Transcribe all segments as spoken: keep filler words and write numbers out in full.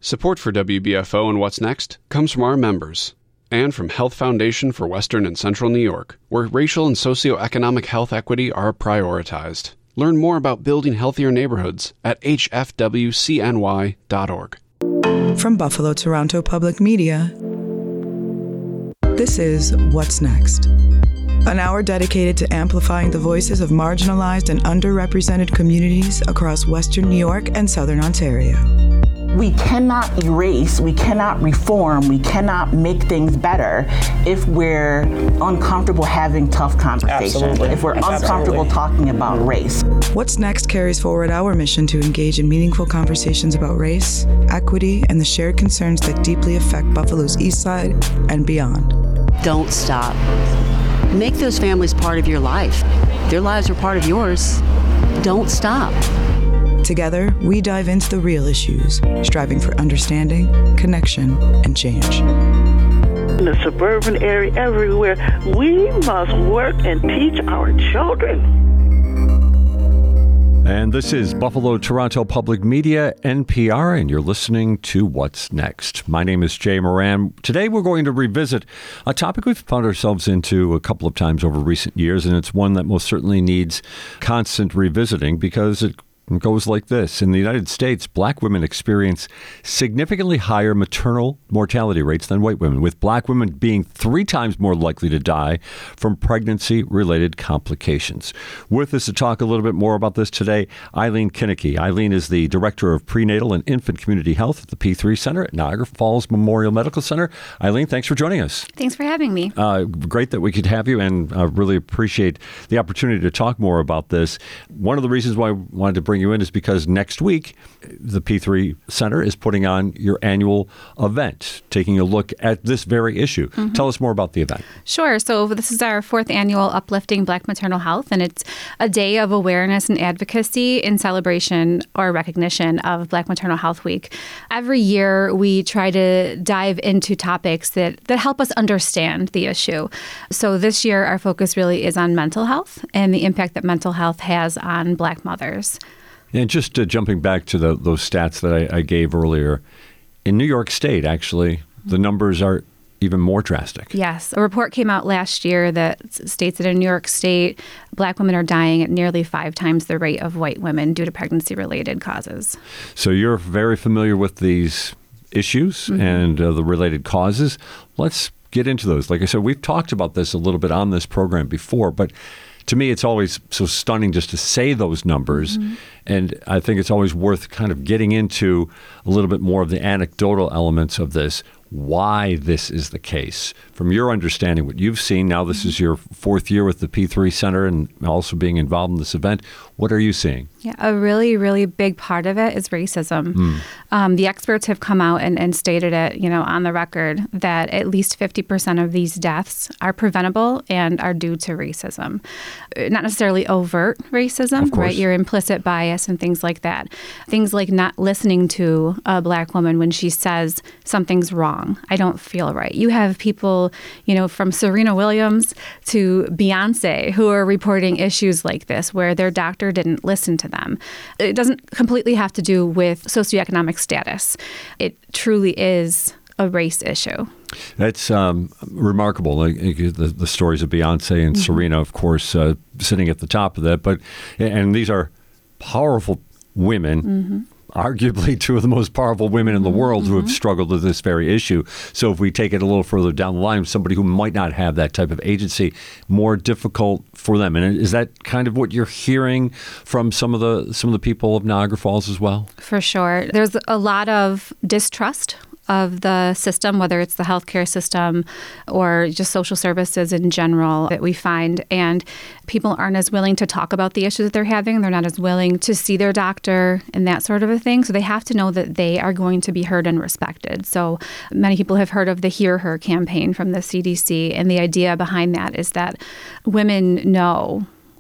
Support for W B F O and What's Next comes from our members and from Health Foundation for Western and Central New York, where racial and socioeconomic health equity are prioritized. Learn more about building healthier neighborhoods at h f w c n y dot org. From Buffalo Toronto Public Media, this is What's Next, an hour dedicated to amplifying the voices of marginalized and underrepresented communities across Western New York and Southern Ontario. We cannot erase, we cannot reform, we cannot make things better if we're uncomfortable having tough conversations, Absolutely. if we're Absolutely. uncomfortable talking about race. What's Next carries forward our mission to engage in meaningful conversations about race, equity, and the shared concerns that deeply affect Buffalo's East Side and beyond. Don't stop. Make those families part of your life. Their lives are part of yours. Don't stop. Together, we dive into the real issues, striving for understanding, connection, and change. In the suburban area, everywhere, we must work and teach our children. And this is Buffalo Toronto Public Media, N P R, and you're listening to What's Next. My name is Jay Moran. Today we're going to revisit a topic we've found ourselves into a couple of times over recent years, and it's one that most certainly needs constant revisiting because it It goes like this. In the United States, black women experience significantly higher maternal mortality rates than white women, with black women being three times more likely to die from pregnancy-related complications. With us to talk a little bit more about this today, Eileen Kinnicky. Eileen is the Director of Prenatal and Infant Community Health at the P three Center at Niagara Falls Memorial Medical Center. Eileen, thanks for joining us. Thanks for having me. Uh, great that we could have you, and I uh, really appreciate the opportunity to talk more about this. One of the reasons why I wanted to bring you in is because next week, the P three Center is putting on your annual event, taking a look at this very issue. Mm-hmm. Tell us more about the event. Sure. So this is our fourth annual Uplifting Black Maternal Health, and it's a day of awareness and advocacy in celebration or recognition of Black Maternal Health Week. Every year, we try to dive into topics that, that help us understand the issue. So this year, our focus really is on mental health and the impact that mental health has on Black mothers. And just uh, jumping back to the, those stats that I, I gave earlier, in New York State, actually, the numbers are even more drastic. Yes. A report came out last year that states that in New York State, black women are dying at nearly five times the rate of white women due to pregnancy-related causes. So you're very familiar with these issues mm-hmm. and uh, the related causes. Let's get into those. Like I said, we've talked about this a little bit on this program before, but to me, it's always so stunning just to say those numbers. Mm-hmm. And I think it's always worth kind of getting into a little bit more of the anecdotal elements of this, why this is the case. From your understanding, what you've seen, now this mm-hmm. is your fourth year with the P three Center and also being involved in this event. What are you seeing? Yeah, a really, really big part of it is racism. Mm. Um, the experts have come out and, and stated it, you know, on the record that at least fifty percent of these deaths are preventable and are due to racism. Not necessarily overt racism, right? Your implicit bias and things like that. Things like not listening to a black woman when she says something's wrong. I don't feel right. You have people, you know, from Serena Williams to Beyonce who are reporting issues like this where their doctor didn't listen to them. It doesn't completely have to do with socioeconomic status. It truly is a race issue. That's um, remarkable. Like, the, the stories of Beyonce and mm-hmm. Serena, of course, uh, sitting at the top of that. But and these are powerful women, mm-hmm. arguably two of the most powerful women in the world mm-hmm. who have struggled with this very issue. So if we take it a little further down the line, somebody who might not have that type of agency, more difficult for them. And is that kind of what you're hearing from some of the some of the people of Niagara Falls as well? For sure. There's a lot of distrust of the system, whether it's the healthcare system or just social services in general that we find. And people aren't as willing to talk about the issues that they're having. They're not as willing to see their doctor and that sort of a thing. So they have to know that they are going to be heard and respected. So many people have heard of the Hear Her campaign from the C D C. And the idea behind that is that women know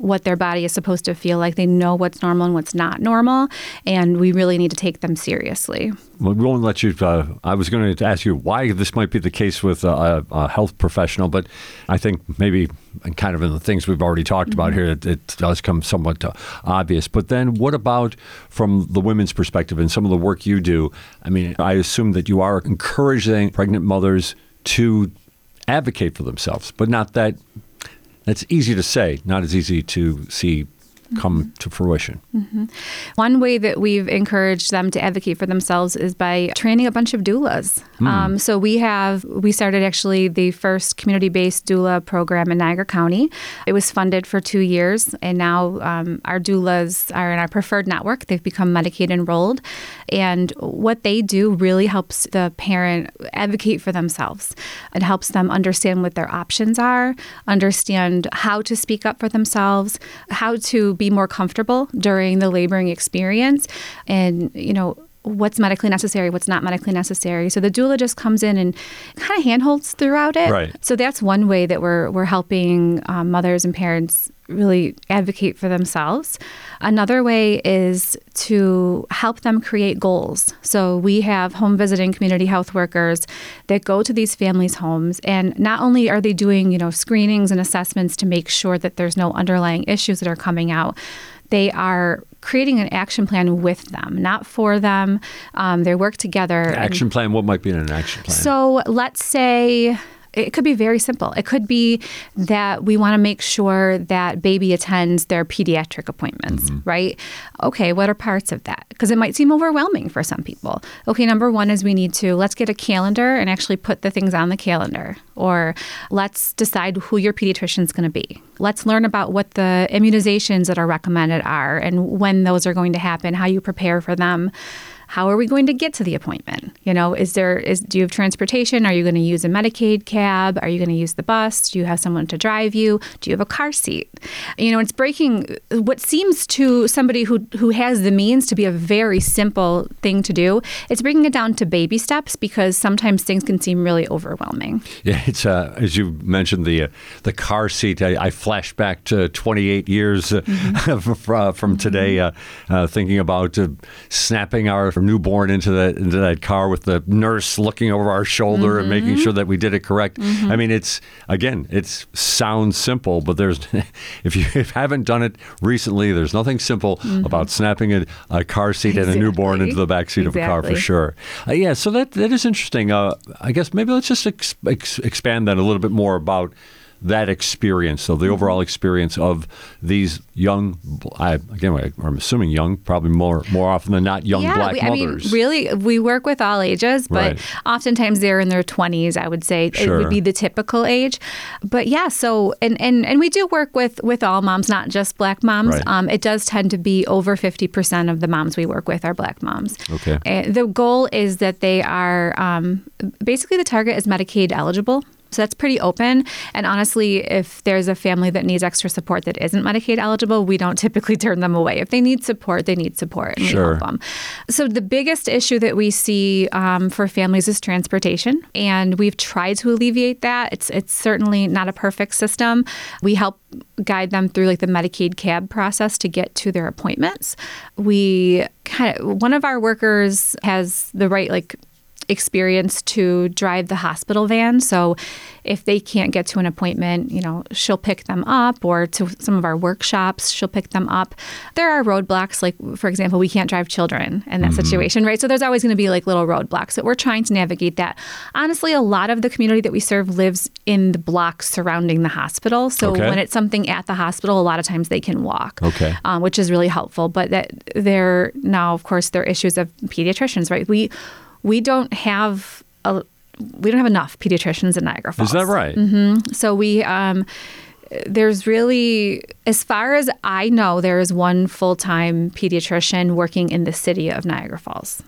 what their body is supposed to feel like. They know what's normal and what's not normal, and we really need to take them seriously. Well, we won't let you. Uh, I was going to ask you why this might be the case with a, a health professional, but I think maybe and kind of in the things we've already talked mm-hmm. about here, it, it does come somewhat uh, obvious. But then what about from the women's perspective and some of the work you do? I mean, I assume that you are encouraging pregnant mothers to advocate for themselves, but not that that's easy to say, not as easy to see come mm-hmm. to fruition. Mm-hmm. One way that we've encouraged them to advocate for themselves is by training a bunch of doulas. Mm. Um, so we have, we started actually the first community-based doula program in Niagara County. It was funded for two years, and now um, our doulas are in our preferred network. They've become Medicaid enrolled, and what they do really helps the parent advocate for themselves. It helps them understand what their options are, understand how to speak up for themselves, how to be more comfortable during the laboring experience, and, you know, what's medically necessary, what's not medically necessary. So the doula just comes in and kind of handholds throughout it. Right. So that's one way that we're we're helping um, mothers and parents really advocate for themselves. Another way is to help them create goals. So we have home visiting community health workers that go to these families' homes, and not only are they doing, you know, screenings and assessments to make sure that there's no underlying issues that are coming out, they are creating an action plan with them, not for them. Um, they work together. An action and, plan? What might be in an action plan? So let's say it could be very simple. It could be that we want to make sure that baby attends their pediatric appointments, mm-hmm. right? Okay, what are parts of that? Because it might seem overwhelming for some people. Okay, number one is we need to, let's get a calendar and actually put the things on the calendar. Or let's decide who your pediatrician is going to be. Let's learn about what the immunizations that are recommended are and when those are going to happen, how you prepare for them. How are we going to get to the appointment? You know, is there is do you have transportation? Are you going to use a Medicaid cab? Are you going to use the bus? Do you have someone to drive you? Do you have a car seat? You know, it's breaking what seems to somebody who who has the means to be a very simple thing to do. It's breaking it down to baby steps, because sometimes things can seem really overwhelming. Yeah, it's uh, as you mentioned the uh, the car seat. I, I flashed back to twenty-eight years uh, mm-hmm. from today, uh, uh, thinking about uh, snapping our newborn into that into that car with the nurse looking over our shoulder mm-hmm. and making sure that we did it correct. Mm-hmm. I mean, it's again, it sounds simple, but there's if you haven't done it recently, there's nothing simple mm-hmm. about snapping a, a car seat exactly. and a newborn into the back seat exactly. of a car for sure. Uh, yeah, so that that is interesting. Uh, I guess maybe let's just ex- ex- expand that a little bit more about that experience, so the overall experience of these young, I, again, I'm assuming young, probably more more often than not, young yeah, black we, mothers. I mean, really, we work with all ages, but right. oftentimes they're in their twenties, I would say. Sure. It would be the typical age. But yeah, so, and, and, and we do work with, with all moms, not just black moms. Right. Um, it does tend to be over fifty percent of the moms we work with are black moms. Okay. And the goal is that they are, um, basically the target is Medicaid eligible. So that's pretty open. And honestly, if there's a family that needs extra support that isn't Medicaid eligible, we don't typically turn them away. If they need support, they need support, and sure. we help them. So the biggest issue that we see um, for families is transportation, and we've tried to alleviate that. It's it's certainly not a perfect system. We help guide them through like the Medicaid cab process to get to their appointments. We kind of one of our workers has the right like experience to drive the hospital van. So if they can't get to an appointment, you know, she'll pick them up, or to some of our workshops, she'll pick them up. There are roadblocks, like, for example, we can't drive children in that mm-hmm. situation, right? So there's always going to be like little roadblocks that we're trying to navigate that. Honestly, a lot of the community that we serve lives in the blocks surrounding the hospital. So okay. when it's something at the hospital, a lot of times they can walk, okay. um, which is really helpful. But that there now, of course, there are issues of pediatricians, right? We We don't have a, we don't have enough pediatricians in Niagara Falls. Is that right? Mm-hmm. So we um, there's really, as far as I know, there is one full-time pediatrician working in the city of Niagara Falls.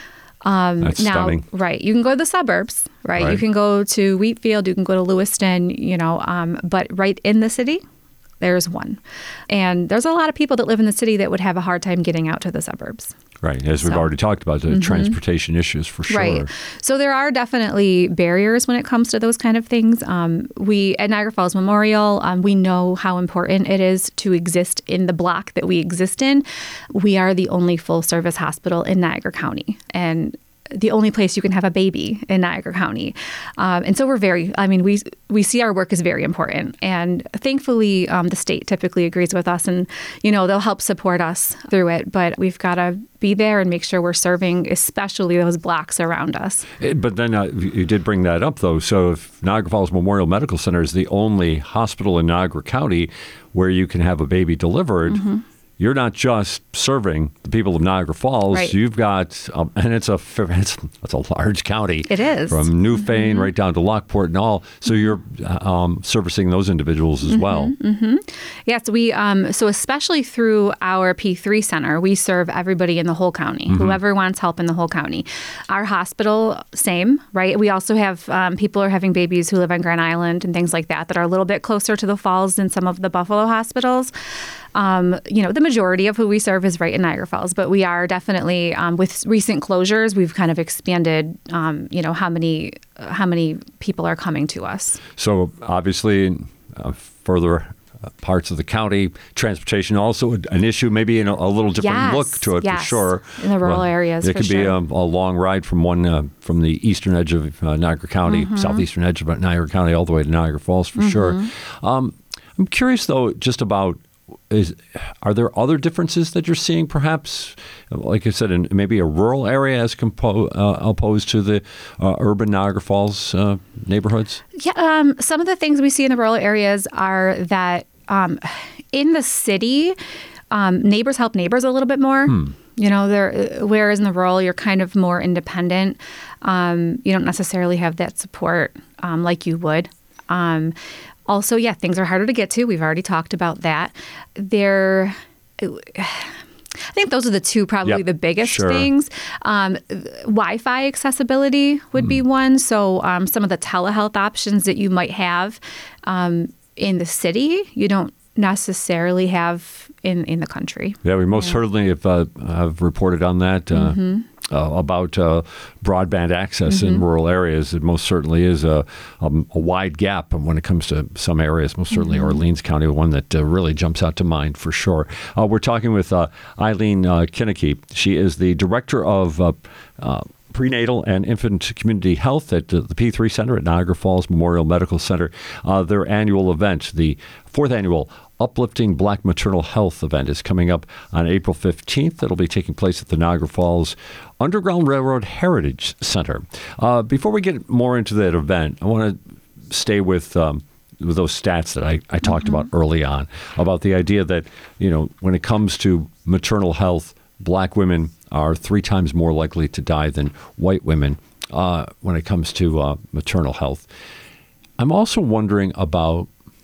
Um, That's now, stunning. Right. You can go to the suburbs, right? right? You can go to Wheatfield. You can go to Lewiston. You know, um, but right in the city, there's one. And there's a lot of people that live in the city that would have a hard time getting out to the suburbs. Right, as we've So. already talked about, the Mhm. transportation issues for sure. Right. So there are definitely barriers when it comes to those kind of things. Um, we at Niagara Falls Memorial, um, we know how important it is to exist in the block that we exist in. We are the only full-service hospital in Niagara County, and the only place you can have a baby in Niagara County. Um, and so we're very, I mean, we we see our work as very important. And thankfully, um, the state typically agrees with us and, you know, they'll help support us through it. But we've got to be there and make sure we're serving, especially those blocks around us. But then uh, you did bring that up, though. So if Niagara Falls Memorial Medical Center is the only hospital in Niagara County where you can have a baby delivered, mm-hmm. you're not just serving the people of Niagara Falls. Right. You've got, um, and it's a it's, it's a large county. It is. From Newfane mm-hmm. right down to Lockport and all. So you're um, servicing those individuals as mm-hmm. well. Mm-hmm. Yes, we. Um, so especially through our P three center, we serve everybody in the whole county. Mm-hmm. Whoever wants help in the whole county. Our hospital, same, right? We also have um, people are having babies who live on Grand Island and things like that that are a little bit closer to the falls than some of the Buffalo hospitals. Um, you know, the majority of who we serve is right in Niagara Falls, but we are definitely, um, with recent closures, we've kind of expanded, um, you know, how many how many people are coming to us. So obviously, uh, further uh, parts of the county, transportation also an issue, maybe in a, a little different yes, look to it yes. for sure. In the rural well, areas, it for could sure. be a, a long ride from one uh, from the eastern edge of uh, Niagara County, mm-hmm. southeastern edge of Niagara County, all the way to Niagara Falls for mm-hmm. sure. Um, I'm curious though, just about. Is, are there other differences that you're seeing, perhaps, like I said, in maybe a rural area as compo- uh, opposed to the uh, urban Niagara Falls uh, neighborhoods? Yeah, um, some of the things we see in the rural areas are that um, in the city, um, neighbors help neighbors a little bit more. Hmm. You know, there. Whereas in the rural, you're kind of more independent. Um, you don't necessarily have that support um, like you would. Um, Also, yeah, things are harder to get to. We've already talked about that. There, I think those are the two probably yep, the biggest sure. things. Um, Wi-Fi accessibility would mm. be one. So um, some of the telehealth options that you might have um, in the city, you don't necessarily have in, in the country. Yeah, we most yeah. certainly have, uh, have reported on that. Uh, mm-hmm. Uh, about uh, broadband access mm-hmm. in rural areas. It most certainly is a, a, a wide gap when it comes to some areas, most certainly mm-hmm. Orleans County, one that uh, really jumps out to mind for sure. Uh, we're talking with uh, Eileen uh, Kinnicky. She is the director of uh, uh, prenatal and infant community health at uh, the P three Center at Niagara Falls Memorial Medical Center. Uh, their annual event, the fourth annual Uplifting Black Maternal Health event, is coming up on April fifteenth. It'll be taking place at the Niagara Falls Underground Railroad Heritage Center. Uh, before we get more into that event, I want to stay with um, with those stats that I, I talked mm-hmm. about early on, about the idea that, you know, when it comes to maternal health, Black women are three times more likely to die than white women uh, when it comes to uh, maternal health. I'm also wondering about,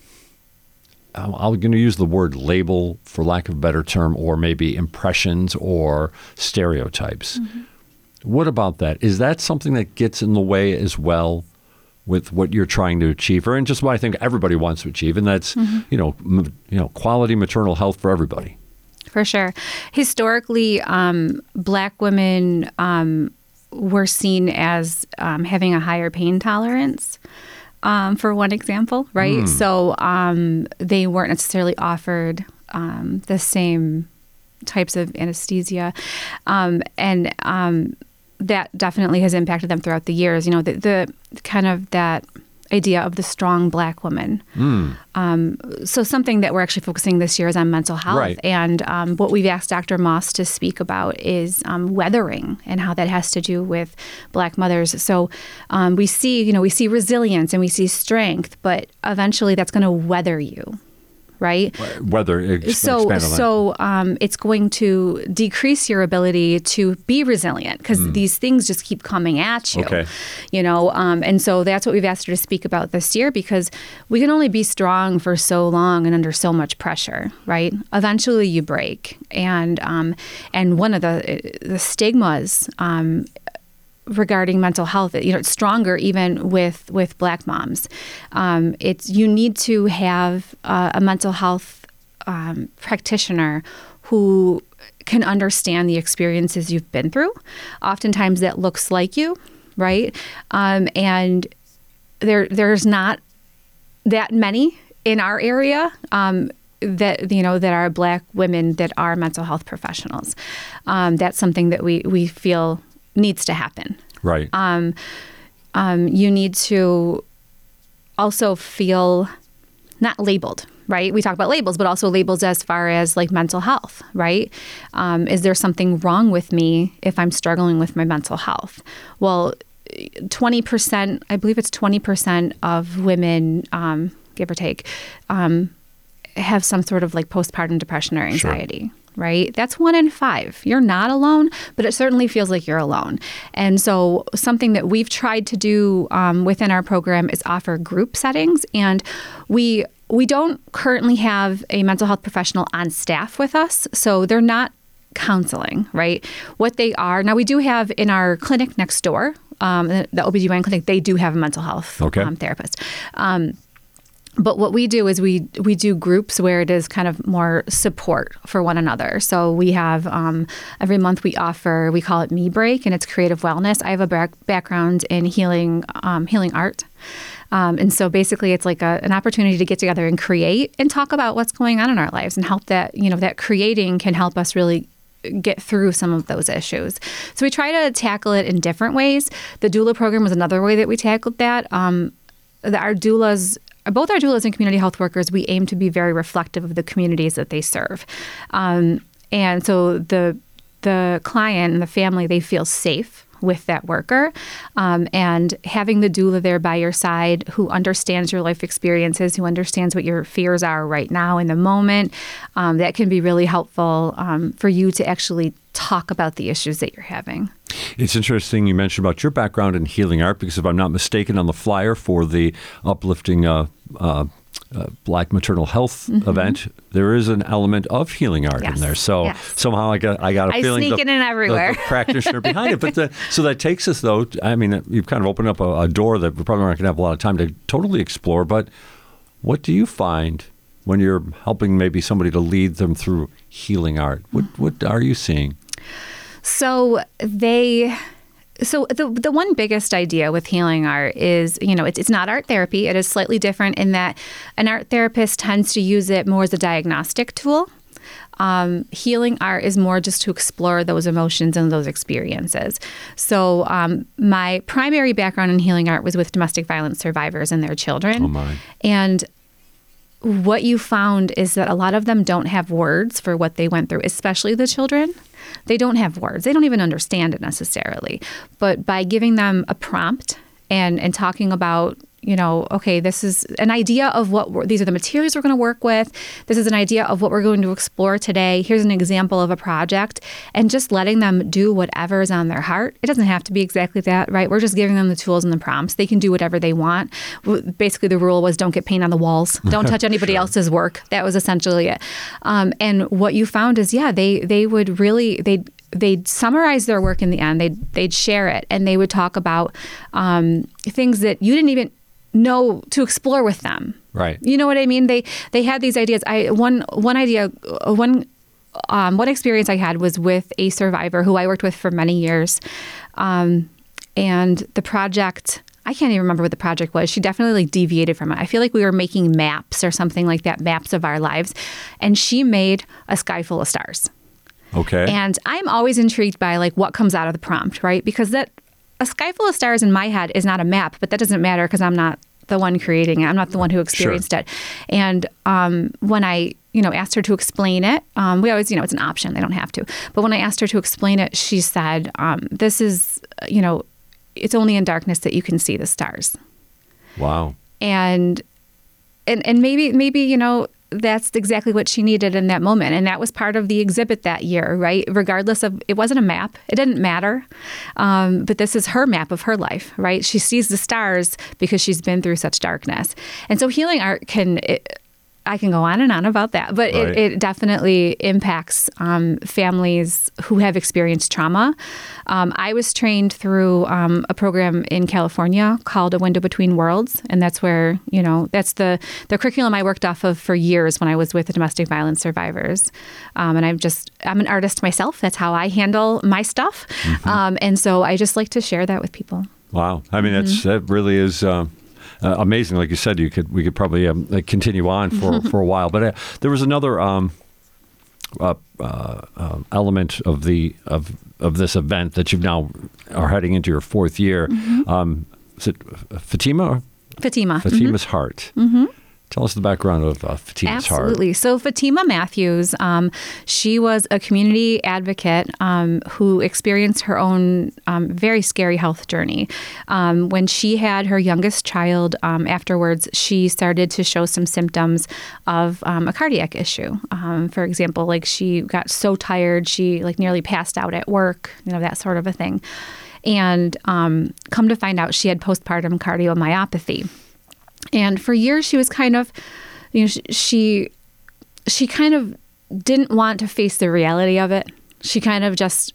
I'm going to use the word label for lack of a better term, or maybe impressions or stereotypes. Mm-hmm. What about that? Is that something that gets in the way as well with what you're trying to achieve, or and just what I think everybody wants to achieve, and that's mm-hmm. you know m- you know quality maternal health for everybody? For sure. Historically, um, Black women um, were seen as um, having a higher pain tolerance. Um, for one example, right? Mm. So um, they weren't necessarily offered um, the same types of anesthesia. Um, and um, that definitely has impacted them throughout the years. You know, the, the kind of that idea of the strong Black woman. Mm. Um, so something that we're actually focusing this year is on mental health. Right. And um, what we've asked Doctor Moss to speak about is um, weathering and how that has to do with Black mothers. So um, we see, you know, we see resilience and we see strength, but eventually that's going to weather you. Right? Whether ex- so so um, it's going to decrease your ability to be resilient because mm. these things just keep coming at you. Okay. You know, um, and so that's what we've asked her to speak about this year, because we can only be strong for so long and under so much pressure. Right? Eventually, you break, and um, and one of the the stigmas. Um, regarding mental health, you know, it's stronger even with, with Black moms. Um, it's you need to have uh, a mental health um, practitioner who can understand the experiences you've been through. Oftentimes that looks like you, right? Um, and there there's not that many in our area um, that, you know, that are Black women that are mental health professionals. Um, that's something that we, we feel needs to happen. Right. Um, um, you need to also feel not labeled, right? We talk about labels, but also labels as far as like mental health, right? Um, is there something wrong with me if I'm struggling with my mental health? Well, twenty percent, I believe it's twenty percent of women, um, give or take, um, have some sort of like postpartum depression or anxiety. Sure. Right? That's one in five. You're not alone, but it certainly feels like you're alone. And so something that we've tried to do um, within our program is offer group settings. And we we don't currently have a mental health professional on staff with us, so they're not counseling, right? What they are, now we do have in our clinic next door, um, the, the O B G Y N clinic, they do have a mental health okay. um, therapist. Um, But what we do is we we do groups where it is kind of more support for one another. So we have um, every month we offer, we call it Me Break, and it's creative wellness. I have a back, background in healing um, healing art. Um, and so basically it's like a, an opportunity to get together and create and talk about what's going on in our lives and help that, you know, that creating can help us really get through some of those issues. So we try to tackle it in different ways. The doula program was another way that we tackled that. Um, the, our doulas Both our doulas and community health workers, we aim to be very reflective of the communities that they serve. Um, and so the the client and the family, they feel safe with that worker. Um, and having the doula there by your side who understands your life experiences, who understands what your fears are right now in the moment, um, that can be really helpful um, for you to actually talk about the issues that you're having. It's interesting you mentioned about your background in healing art, because if I'm not mistaken, on the flyer for the uplifting uh, uh, uh, Black maternal health mm-hmm. event, there is an element of healing art yes. in there. So yes. somehow I got I got a I feeling sneak the, it in everywhere. the, the practitioner behind it. But the, so that takes us though. I mean, you've kind of opened up a, a door that we're probably not going to have a lot of time to totally explore. But what do you find when you're helping maybe somebody to lead them through healing art? What what are you seeing? So they, so the the one biggest idea with healing art is, you know, it's it's not art therapy. It is slightly different in that an art therapist tends to use it more as a diagnostic tool. Um, healing art is more just to explore those emotions and those experiences. So um, my primary background in healing art was with domestic violence survivors and their children. Oh my. And what you found is that a lot of them don't have words for what they went through, especially the children. They don't have words. They don't even understand it necessarily. But by giving them a prompt and, and talking about, you know, okay, this is an idea of what we're, these are the materials we're going to work with. This is an idea of what we're going to explore today. Here's an example of a project, and just letting them do whatever is on their heart. It doesn't have to be exactly that, right? We're just giving them the tools and the prompts. They can do whatever they want. Basically, the rule was don't get paint on the walls. Don't touch anybody sure. else's work. That was essentially it. Um, and what you found is, yeah, they they would really, they'd, they'd summarize their work in the end. They'd, they'd share it, and they would talk about um, things that you didn't even know to explore with them. Right. You know what I mean? They they had these ideas. I one one idea one um, one experience I had was with a survivor who I worked with for many years, um, and the project. I can't even remember what the project was. She definitely like deviated from it. I feel like we were making maps or something like that, maps of our lives, and she made a sky full of stars. Okay. And I'm always intrigued by like what comes out of the prompt, right? Because that. A sky full of stars in my head is not a map, but that doesn't matter because I'm not the one creating it. I'm not the one who experienced sure. it. And um, when I, you know, asked her to explain it, um, we always, you know, it's an option. They don't have to. But when I asked her to explain it, she said, um, this is, you know, it's only in darkness that you can see the stars. Wow. And, and, and maybe, maybe, you know, that's exactly what she needed in that moment. And that was part of the exhibit that year, right? Regardless of, it wasn't a map. It didn't matter. Um, but this is her map of her life, right? She sees the stars because she's been through such darkness. And so healing art can, it, I can go on and on about that, but Right. it, it definitely impacts um, families who have experienced trauma. Um, I was trained through um, a program in California called A Window Between Worlds, and that's where, you know, that's the, the curriculum I worked off of for years when I was with the domestic violence survivors. Um, and I'm just, I'm an artist myself. That's how I handle my stuff. Mm-hmm. Um, and so I just like to share that with people. Wow. I mean, mm-hmm. that's, that really is... Uh... Uh, amazing, like you said, you could we could probably um, like continue on for, for a while. But uh, there was another um, uh, uh, uh, element of the of of this event that you now are heading into your fourth year. Mm-hmm. Um, is it Fatima? Or? Fatima. Fatima's mm-hmm. Heart. Mm-hmm. Tell us the background of uh, Fatima's Heart. Absolutely. So Fatima Matthews, um, she was a community advocate um, who experienced her own um, very scary health journey. Um, when she had her youngest child, um, afterwards, she started to show some symptoms of um, a cardiac issue. Um, for example, like she got so tired, she like nearly passed out at work, you know, that sort of a thing. And um, come to find out, she had postpartum cardiomyopathy. And for years, she was kind of, you know, she, she she kind of didn't want to face the reality of it. She kind of just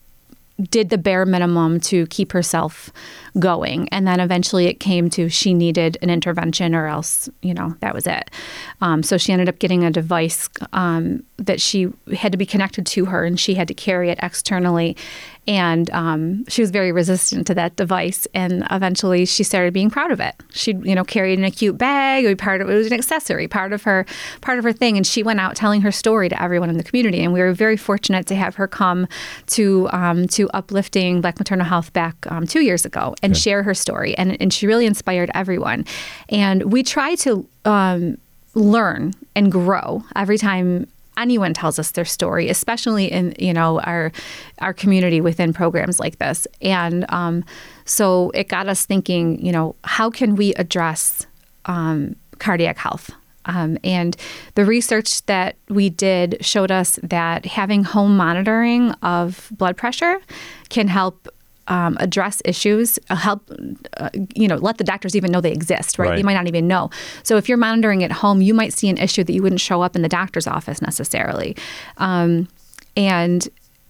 did the bare minimum to keep herself going. And then eventually it came to she needed an intervention or else, you know, that was it. Um, so she ended up getting a device um, that she had to be connected to her, and she had to carry it externally. And um, she was very resistant to that device. And eventually she started being proud of it. She, you know, carried in a cute bag. It was part of it was an accessory, part of her, part of her thing. And she went out telling her story to everyone in the community. And we were very fortunate to have her come to um, to Uplifting Black Maternal Health back um, two years ago and okay. share her story. And and she really inspired everyone. And we try to um, learn and grow every time anyone tells us their story, especially in, you know, our our community within programs like this. And um, so it got us thinking, you know, how can we address um, cardiac health? Um, and the research that we did showed us that having home monitoring of blood pressure can help Um, address issues, uh, help, uh, you know, let the doctors even know they exist, right? right? You might not even know. So if you're monitoring at home, you might see an issue that you wouldn't show up in the doctor's office necessarily. Um, and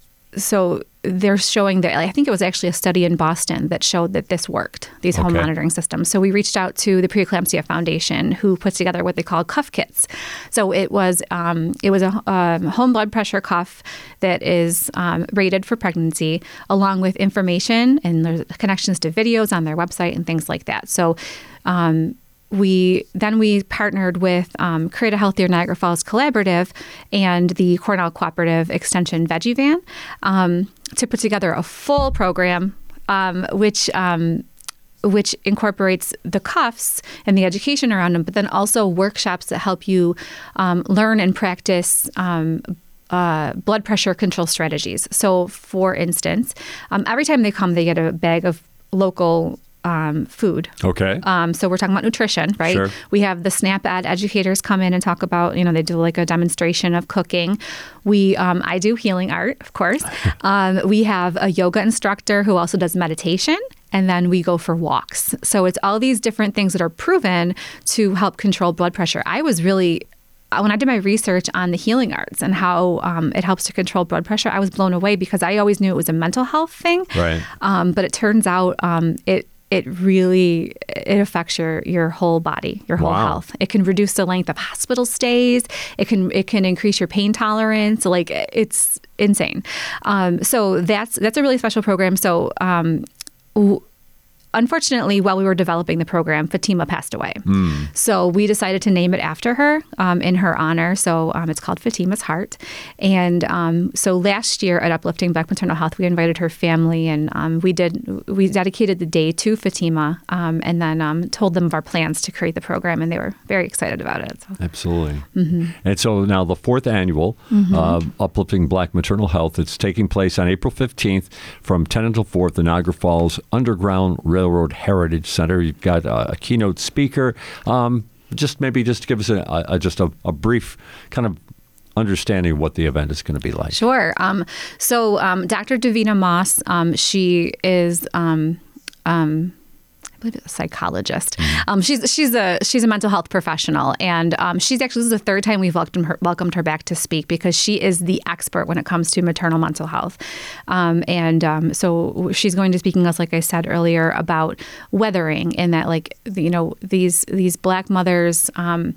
so they're showing that, I think it was actually a study in Boston that showed that this worked, these home okay. monitoring systems. So we reached out to the Preeclampsia Foundation, who puts together what they call cuff kits. So it was um, it was a um, home blood pressure cuff that is um, rated for pregnancy, along with information, and there's connections to videos on their website and things like that. So um, we then we partnered with um, Create a Healthier Niagara Falls Collaborative and the Cornell Cooperative Extension Veggie Van um, to put together a full program, um, which um, which incorporates the cuffs and the education around them, but then also workshops that help you um, learn and practice um, Uh, blood pressure control strategies. So, for instance, um, every time they come, they get a bag of local um, food. Okay. Um, so we're talking about nutrition, right? Sure. We have the SNAP Ed educators come in and talk about, you know, they do like a demonstration of cooking. We, um, I do healing art, of course. um, we have a yoga instructor who also does meditation. And then we go for walks. So it's all these different things that are proven to help control blood pressure. I was really When I did my research on the healing arts and how um, it helps to control blood pressure, I was blown away because I always knew it was a mental health thing. Right. Um, but it turns out um, it it really it affects your your whole body, your whole wow. health. It can reduce the length of hospital stays. It can it can increase your pain tolerance. Like it's insane. Um, so that's that's a really special program. So. Um, w- Unfortunately, while we were developing the program, Fatima passed away. Mm. So we decided to name it after her um, in her honor. So um, it's called Fatima's Heart. And um, so last year at Uplifting Black Maternal Health, we invited her family, and um, we did we dedicated the day to Fatima, um, and then um, told them of our plans to create the program, and they were very excited about it. So. Absolutely. Mm-hmm. And so now the fourth annual mm-hmm. uh, Uplifting Black Maternal Health, it's taking place on April fifteenth from ten until four at the Niagara Falls Underground Railroad Heritage Center. You've got a, a keynote speaker. Um, just maybe just give us a, a just a, a brief kind of understanding of what the event is going to be like. Sure. Um, so um, Doctor Davina Moss, um, she is um, um, believe a psychologist. Um, she's she's a she's a mental health professional, and um, she's actually this is the third time we've welcomed her welcomed her back to speak because she is the expert when it comes to maternal mental health. Um, and um, so she's going to be speaking to us, like I said earlier, about weathering, and that like you know these these Black mothers. Um,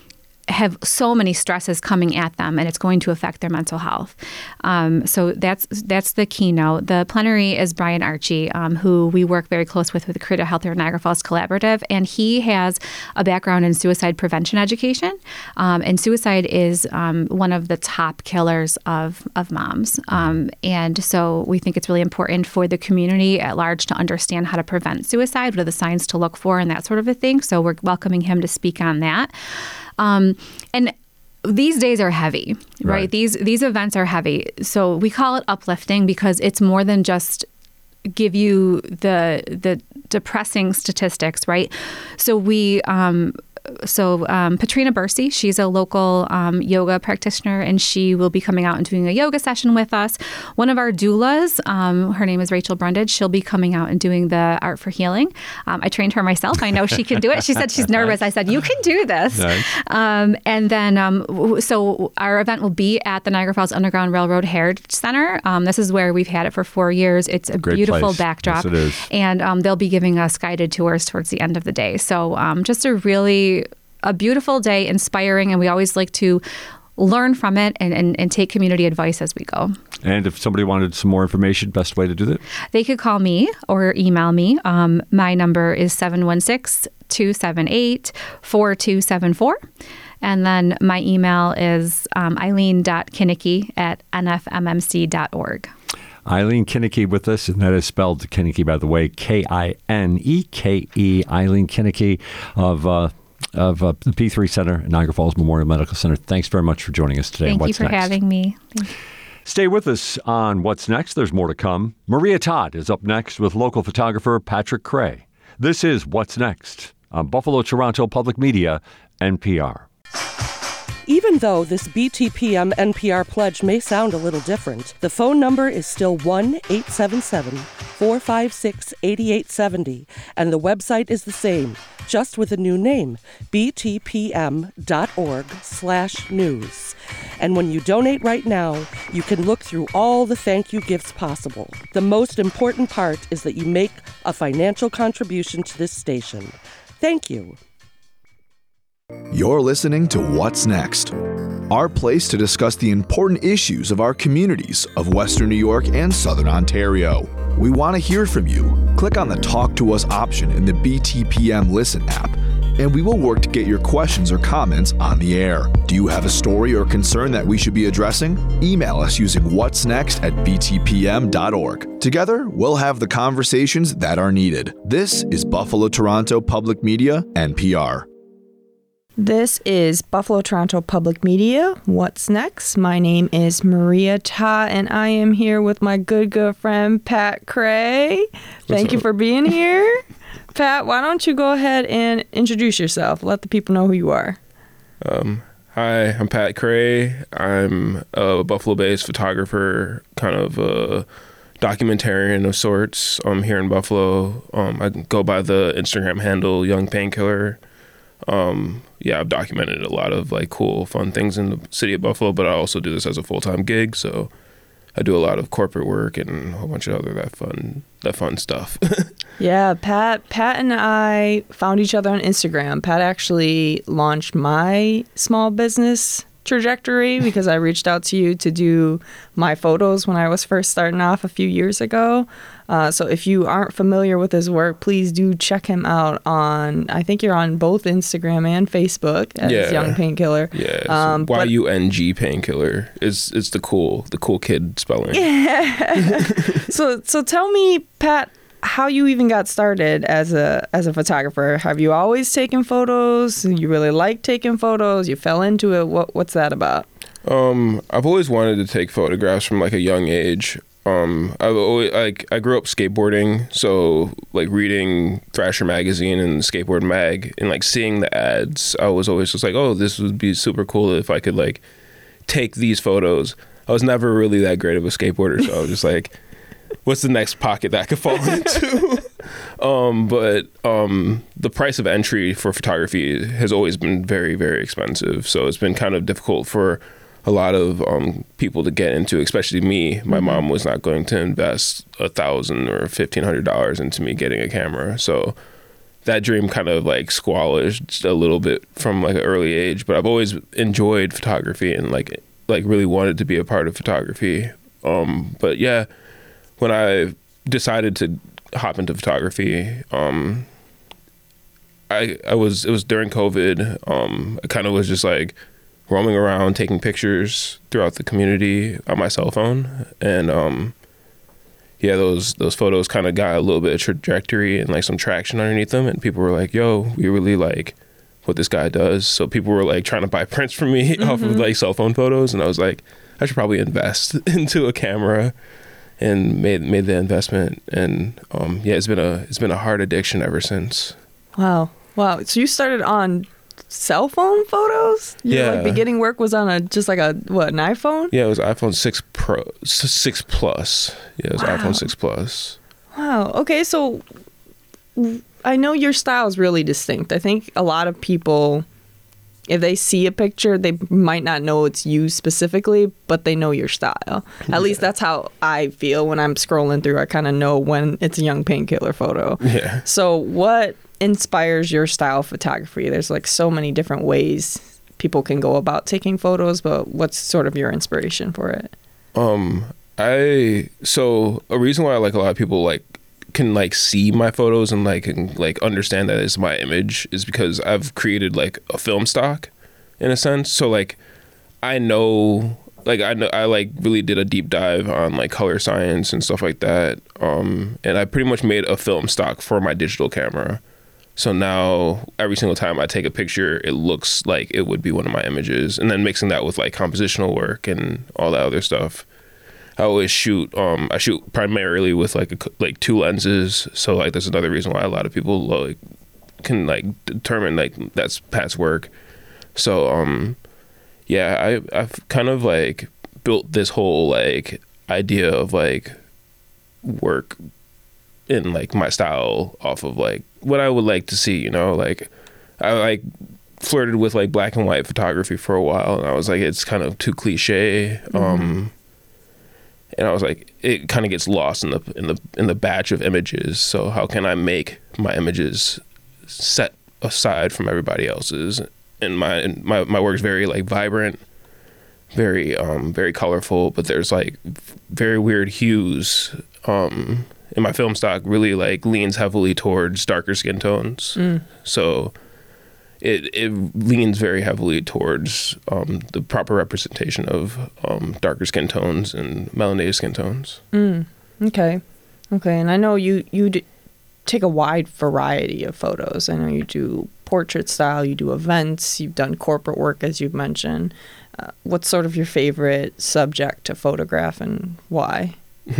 have so many stresses coming at them, and it's going to affect their mental health. Um, so that's that's the keynote. The plenary is Brian Archie, um, who we work very close with with the Creative Healthier Niagara Falls Collaborative, and he has a background in suicide prevention education. Um, and suicide is um, one of the top killers of of moms. Um, and so we think it's really important for the community at large to understand how to prevent suicide, what are the signs to look for, and that sort of a thing. So we're welcoming him to speak on that. Um, and these days are heavy, right? right? These these events are heavy. So we call it uplifting because it's more than just give you the the depressing statistics, right? So we um, so um, Patrina Bursey, she's a local um, yoga practitioner, and she will be coming out and doing a yoga session with us. One of our doulas, um, her name is Rachel Brundage, she'll be coming out and doing the Art for Healing. Um, I trained her myself. I know she can do it. She said she's nervous. I said, you can do this. Nice. Um, and then, um, so our event will be at the Niagara Falls Underground Railroad Heritage Center. Um, this is where we've had it for four years. It's a Great beautiful place. backdrop. Yes, it is. And um, they'll be giving us guided tours towards the end of the day. So um, just a really a beautiful day, inspiring, and we always like to learn from it and, and, and take community advice as we go. And if somebody wanted some more information, best way to do that? They could call me or email me. Um, my number is seven one six, two seven eight, four two seven four. And then my email is um, eileen dot kinnicky at n f m m c dot org. Eileen Kinnicky with us, and that is spelled Kinnicky, by the way, K I N E K E, Eileen Kinnicky of uh, of uh, the P three Center, Niagara Falls Memorial Medical Center. Thanks very much for joining us today. Thank on you for What's Next? having me. Thank you. Stay with us on What's Next. There's more to come. Maria Todd is up next with local photographer Patrick Cray. This is What's Next on Buffalo Toronto Public Media, N P R. Even though this B T P M N P R pledge may sound a little different, the phone number is still one eight seven seven, four five six, eight eight seven zero, and the website is the same, just with a new name, b t p m dot org slash news. And when you donate right now, you can look through all the thank you gifts possible. The most important part is that you make a financial contribution to this station. Thank you. You're listening to What's Next, our place to discuss the important issues of our communities of Western New York and Southern Ontario. We want to hear from you. Click on the Talk to Us option in the B T P M Listen app, and we will work to get your questions or comments on the air. Do you have a story or concern that we should be addressing? Email us using what's next at b t p m dot org. Together, we'll have the conversations that are needed. This is Buffalo Toronto Public Media, N P R. This is Buffalo Toronto Public Media. What's next? My name is Maria Ta, and I am here with my good, good friend, Pat Cray. Thank you for being here. Pat, why don't you go ahead and introduce yourself? Let the people know who you are. Um, hi, I'm Pat Cray. I'm a Buffalo-based photographer, kind of a documentarian of sorts. I'm here in Buffalo. Um, I go by the Instagram handle Young Painkiller. Um, yeah, I've documented a lot of like cool, fun things in the city of Buffalo, but I also do this as a full-time gig. So I do a lot of corporate work and a whole bunch of other that fun, that fun stuff. Yeah, Pat, Pat and I found each other on Instagram. Pat actually launched my small business trajectory because I reached out to you to do my photos when I was first starting off a few years ago. Uh, so if you aren't familiar with his work, please do check him out on, I think you're on both Instagram and Facebook as yeah. Young Painkiller. Yeah, um, Y U N G Painkiller is it's the cool the cool kid spelling. Yeah. so so tell me, Pat, how you even got started as a as a photographer. Have you always taken photos? You really like taking photos? You fell into it? What what's that about? Um, I've always wanted to take photographs from like a young age. Um, I've always like I grew up skateboarding, so like reading Thrasher magazine and Skateboard Mag and like seeing the ads, I was always just like, oh, this would be super cool if I could like take these photos. I was never really that great of a skateboarder, so I was just like, what's the next pocket that I could fall into? um, but um, the price of entry for photography has always been very, very expensive. So it's been kind of difficult for a lot of um, people to get into, especially me. My mm-hmm. mom was not going to invest a thousand or fifteen hundred dollars into me getting a camera. So that dream kind of like squelched a little bit from like an early age. But I've always enjoyed photography and like like really wanted to be a part of photography. Um, but yeah, when I decided to hop into photography, um, I I was it was during COVID. Um, I kind of was just like roaming around taking pictures throughout the community on my cell phone, and um, yeah, those those photos kind of got a little bit of trajectory and like some traction underneath them, and people were like, "Yo, we really like what this guy does." So people were like trying to buy prints from me mm-hmm. off of like cell phone photos, and I was like, I should probably invest into a camera, and made made the investment. And um, yeah, it's been a it's been a hard addiction ever since. Wow, wow! So you started on cell phone photos? Your, yeah. Like beginning work was on a just like a what an iPhone? Yeah, it was iPhone six Pro, six Plus. Yeah, it was wow. iPhone six Plus. Wow. Okay, so I know your style is really distinct. I think a lot of people, if they see a picture, they might not know it's you specifically, but they know your style. At yeah. least that's how I feel when I'm scrolling through. I kind of know when it's a Young Painkiller photo. Yeah. So what inspires your style of photography? There's like so many different ways people can go about taking photos, but what's sort of your inspiration for it? Um, I, so a reason why like a lot of people like can like see my photos and like can like understand that it's my image is because I've created like a film stock in a sense. So like I know like I know I like really did a deep dive on like color science and stuff like that. Um and I pretty much made a film stock for my digital camera. So now every single time I take a picture, it looks like it would be one of my images, and then mixing that with like compositional work and all that other stuff. I always shoot. Um, I shoot primarily with like a, like two lenses. So like that's another reason why a lot of people like can like determine like that's Pat's work. So um, yeah, I I've kind of like built this whole like idea of like work in like my style off of like what I would like to see. You know, like I like flirted with like black and white photography for a while, and I was like, it's kind of too cliche. Mm-hmm. Um, And I was like, it kind of gets lost in the in the in the batch of images. So how can I make my images set aside from everybody else's? And my my my work's very like vibrant, very um very colorful, but there's like very weird hues. Um, and my film stock really like leans heavily towards darker skin tones. Mm. So it it leans very heavily towards um, the proper representation of um, darker skin tones and melanated skin tones. Mm, okay, okay, and I know you you d- take a wide variety of photos. I know you do portrait style, you do events, you've done corporate work, as you've mentioned. Uh, what's sort of your favorite subject to photograph, and why?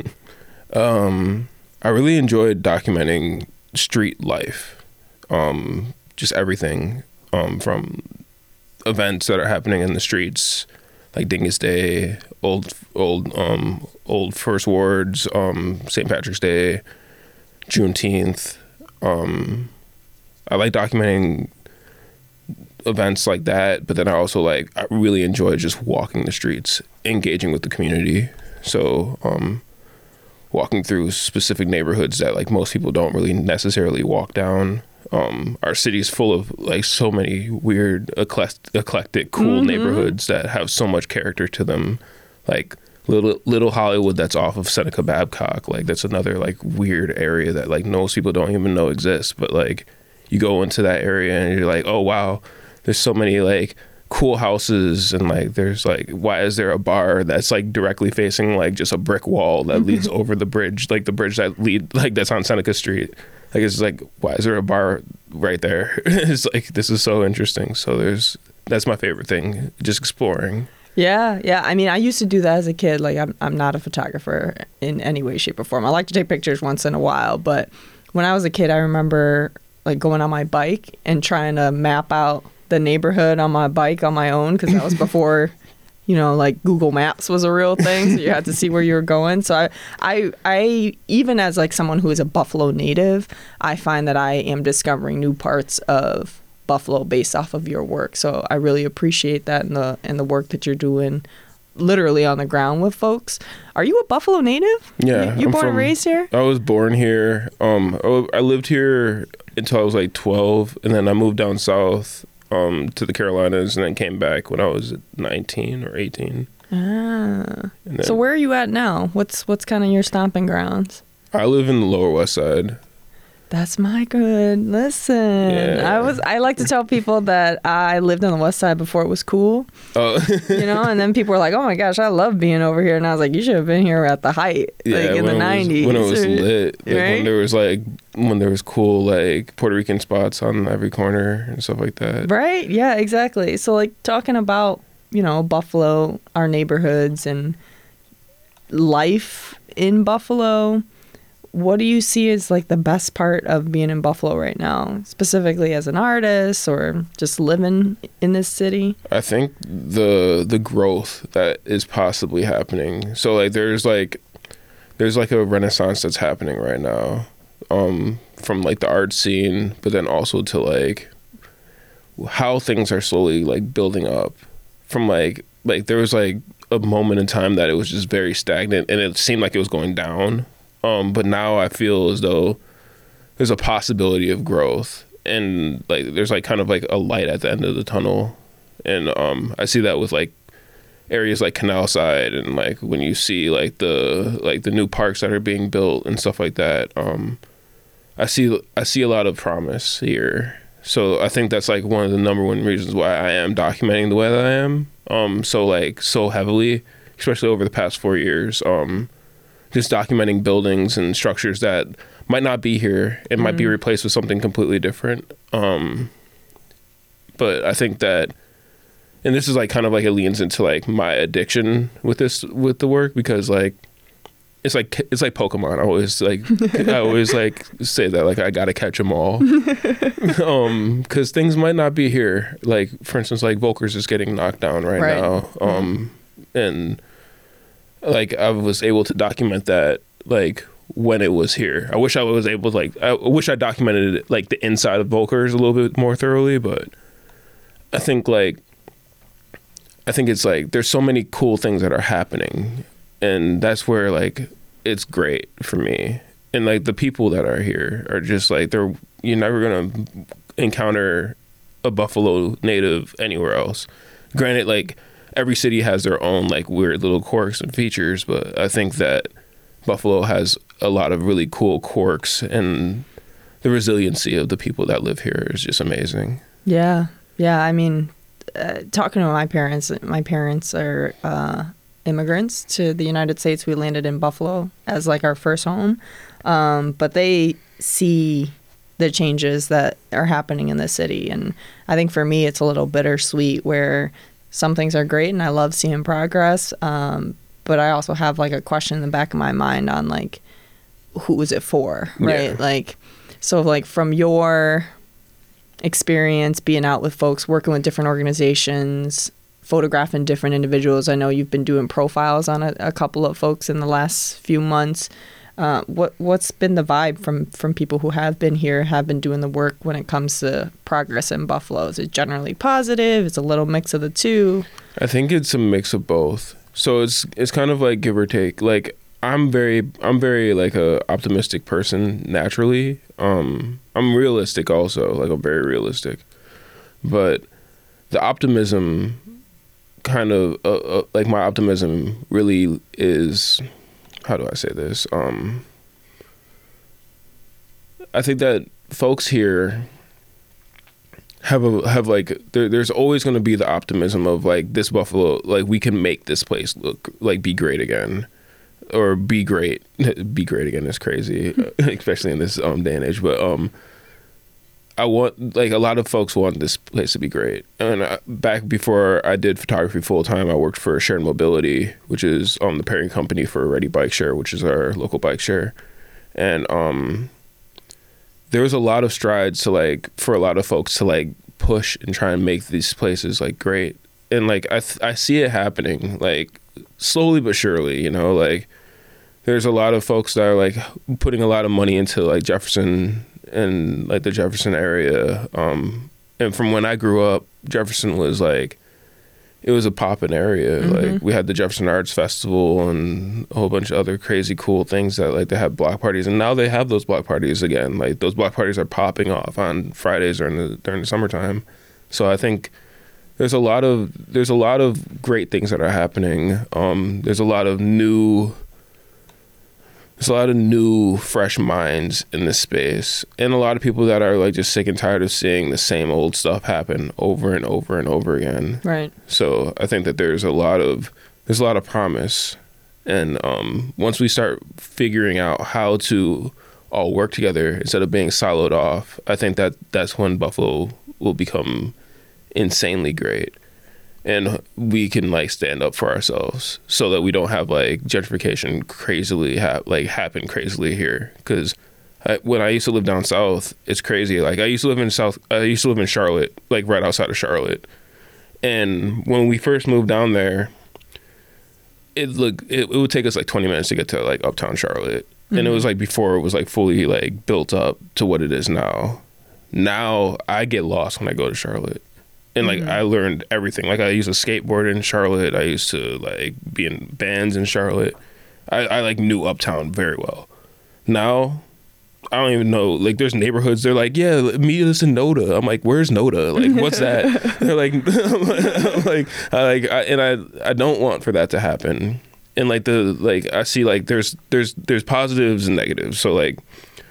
um, I really enjoyed documenting street life, um, just everything. Um, from events that are happening in the streets, like Dingus Day, old old um, old First Wards, um, Saint Patrick's Day, Juneteenth. Um, I like documenting events like that, but then I also like I really enjoy just walking the streets, engaging with the community. So um, walking through specific neighborhoods that like most people don't really necessarily walk down. Um, our city's full of like so many weird, eclectic, eclectic cool mm-hmm. neighborhoods that have so much character to them. Like little Little Hollywood, that's off of Seneca Babcock. Like that's another like weird area that like most people don't even know exists. But like you go into that area and you're like, oh wow, there's so many like cool houses, and like there's like, why is there a bar that's like directly facing like just a brick wall that leads over the bridge, like the bridge that lead like that's on Seneca Street. Like, it's like, why is there a bar right there? It's like, this is so interesting. So there's, that's my favorite thing, just exploring. Yeah, yeah. I mean, I used to do that as a kid. Like, I'm I'm not a photographer in any way, shape, or form. I like to take pictures once in a while. But when I was a kid, I remember, like, going on my bike and trying to map out the neighborhood on my bike on my own, because that was before you know, like Google Maps was a real thing, so you had to see where you were going. So I, I, I, even as like someone who is a Buffalo native, I find that I am discovering new parts of Buffalo based off of your work. So I really appreciate that and the and the work that you're doing, literally on the ground with folks. Are you a Buffalo native? Yeah, you, you're I'm born from, and raised here. I was born here. Um, I lived here until I was like twelve, and then I moved down south. Um, to the Carolinas, and then came back when I was nineteen or eighteen. Ah. So where are you at now? What's what's kind of your stomping grounds? I live in the Lower West Side. That's my good. Listen, Yeah. I was. I like to tell people that I lived on the West Side before it was cool. Oh. You know, and then people were like, "Oh my gosh, I love being over here," and I was like, "You should have been here at the height, Yeah, like in when the it nineties, was, when it was lit, like right? when there was like when there was cool like Puerto Rican spots on every corner and stuff like that. Right? Yeah, exactly. So like talking about, you know, Buffalo, our neighborhoods and life in Buffalo, what do you see as like the best part of being in Buffalo right now, specifically as an artist or just living in this city? I think the the growth that is possibly happening. So like there's like there's like a renaissance that's happening right now. Um, from like the art scene, but then also to like how things are slowly like building up. From like like there was like a moment in time that it was just very stagnant and it seemed like it was going down. Um, but now I feel as though there's a possibility of growth and like there's like kind of like a light at the end of the tunnel. And um, I see that with like areas like Canal Side and like when you see like the like the new parks that are being built and stuff like that. Um, I see I see a lot of promise here. So I think that's like one of the number one reasons why I am documenting the way that I am. Um, so like so heavily, especially over the past four years. Um, just documenting buildings and structures that might not be here. It mm-hmm. might be replaced with something completely different. Um, but I think that, and this is like kind of like it leans into like my addiction with this with the work because like. It's like it's like Pokemon. I always like I always like say that like I gotta catch them all, um, because things might not be here. Like for instance, like Volkers is getting knocked down right, right. now, um, and like I was able to document that like when it was here. I wish I was able to like I wish I documented it, like the inside of Volkers a little bit more thoroughly, but I think like I think it's like there's so many cool things that are happening. And that's where like it's great for me. And like the people that are here are just like they're you're never gonna encounter a Buffalo native anywhere else. Granted, like every city has their own like weird little quirks and features, but I think that Buffalo has a lot of really cool quirks and the resiliency of the people that live here is just amazing. Yeah. Yeah. I mean, uh, talking to my parents, my parents are uh immigrants to the United States. We landed in Buffalo as like our first home, um, but they see the changes that are happening in the city, and I think for me it's a little bittersweet where some things are great and I love seeing progress, um, but I also have like a question in the back of my mind on like who is it for, right? Yeah. Like so like from your experience being out with folks, working with different organizations, photographing different individuals. I know you've been doing profiles on a, a couple of folks in the last few months. Uh, what what's been the vibe from from people who have been here, have been doing the work when it comes to progress in Buffalo? Is it generally positive? It's a little mix of the two. I think it's a mix of both. So it's it's kind of like give or take. Like I'm very I'm very like a optimistic person naturally. Um, I'm realistic also. Like I'm very realistic, but the optimism. Kind of uh, uh, like my optimism really is, how do I say this? Um, I think that folks here have a have like there, there's always going to be the optimism of like this Buffalo, like we can make this place look like be great again, or be great. Be great again is crazy, especially in this um, day and age. But um. I want, like, a lot of folks want this place to be great. And uh, back before I did photography full time, I worked for Shared Mobility, which is um, the parent company for Ready Bike Share, which is our local bike share. And um, there was a lot of strides to, like, for a lot of folks to, like, push and try and make these places, like, great. and like I th- I see it happening like slowly but surely, you know, like there's a lot of folks that are like putting a lot of money into like Jefferson and like the Jefferson area. Um, and from when I grew up, Jefferson was like, it was a poppin' area. Mm-hmm. Like we had the Jefferson Arts Festival and a whole bunch of other crazy cool things that like they had block parties, and now they have those block parties again. Like those block parties are popping off on Fridays during the during the summertime. So I think there's a lot of there's a lot of great things that are happening. Um, there's a lot of new there's a lot of new, fresh minds in this space, and a lot of people that are like just sick and tired of seeing the same old stuff happen over and over and over again. Right. So I think that there's a lot of there's a lot of promise, and um, once we start figuring out how to all work together instead of being siloed off, I think that that's when Buffalo will become insanely great, and we can like stand up for ourselves so that we don't have like gentrification crazily ha- like happen crazily here. Because when I used to live down south, it's crazy. Like I used to live in south I used to live in Charlotte, like right outside of Charlotte, and when we first moved down there, it look it, it would take us like twenty minutes to get to like uptown Charlotte. Mm-hmm. And it was like before it was like fully like built up to what it is now. Now I get lost when I go to Charlotte. And like mm-hmm. I learned everything. Like I used to skateboard in Charlotte. I used to like be in bands in Charlotte. I, I like knew uptown very well. Now I don't even know. Like there's neighborhoods. They're like, yeah, meet us in Noda. I'm like, where's Noda? Like, what's that? They're like, like, I like, I, and I I don't want for that to happen. And like the like I see like there's there's there's positives and negatives. So like.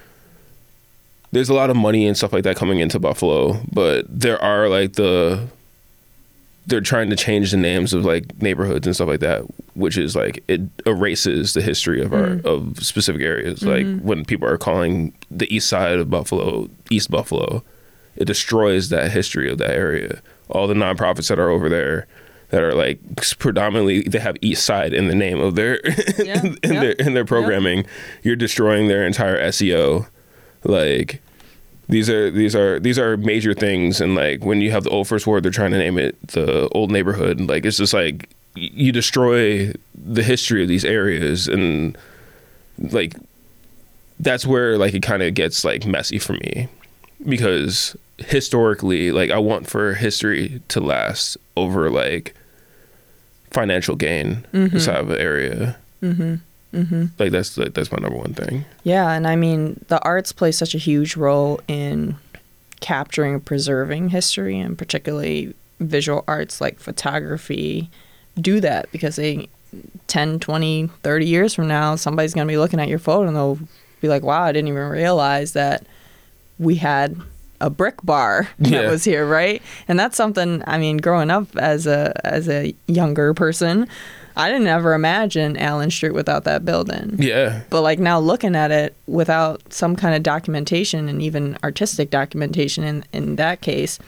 There's a lot of money and stuff like that coming into Buffalo, but there are like the, they're trying to change the names of like neighborhoods and stuff like that, which is like, it erases the history of our, mm. of specific areas. Mm-hmm. Like when people are calling the east side of Buffalo, East Buffalo, it destroys that history of that area. All the nonprofits that are over there that are like predominantly, they have east side in the name of their, yeah. in, in, yeah. their in their programming, yeah. You're destroying their entire S E O. Like these are these are these are major things, and like when you have the old First Ward, they're trying to name it the old neighborhood. Like it's just like you destroy the history of these areas, and like that's where like it kind of gets like messy for me, because historically, like I want for history to last over like financial gain mm-hmm. inside of an area. Mm-hmm. Mm-hmm. Like that's like, that's my number one thing. Yeah, and I mean the arts play such a huge role in capturing and preserving history, and particularly visual arts like photography do that, because they ten, twenty, thirty years from now somebody's going to be looking at your photo and they'll be like, wow, I didn't even realize that we had a brick bar that yeah. was here, right? And that's something, I mean, growing up as a as a younger person, I didn't ever imagine Allen Street without that building. Yeah. But like now looking at it without some kind of documentation, and even artistic documentation in, in that case,